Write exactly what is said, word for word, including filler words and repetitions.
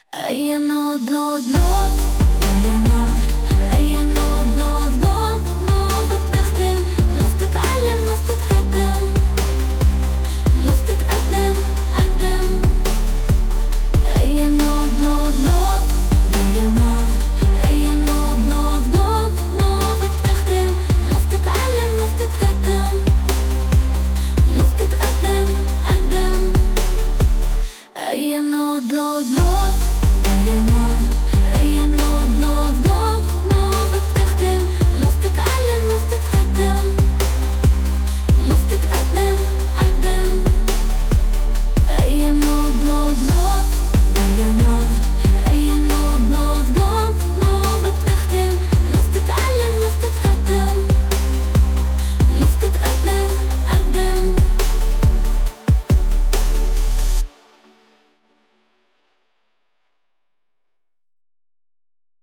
أي نود نود نود أي نود أي نود نود نود نود بتخدم ناس تتعلم ناس تتقدم ناس تتقدم قدم. أي نود نود نود أي نود أي نود نود نود نود بتخدم ناس تتعلم ناس تتقدم ناس تتقدم قدم. أي نود نود نود أي نود